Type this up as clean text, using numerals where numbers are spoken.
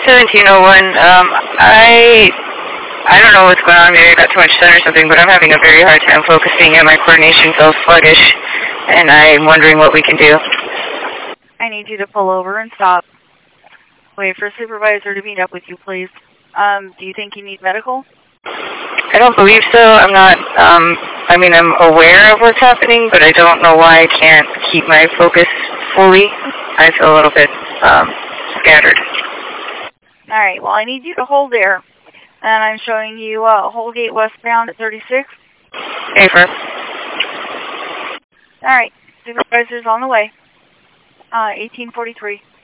1701. I don't know what's going on. Maybe I got too much sun or something, but I'm having a very hard time focusing, and my coordination feels sluggish, and I'm wondering what we can do. I need you to pull over and stop. Wait for a supervisor to meet up with you, please. Do you think you need medical? I don't believe so. I'm not, I mean, I'm aware of what's happening, but I don't know why I can't keep my focus fully. I feel a little bit scattered. All right, well, I need you to hold there. And I'm showing you Holgate westbound at 36. Affirm. All right, supervisor's on the way. 1843.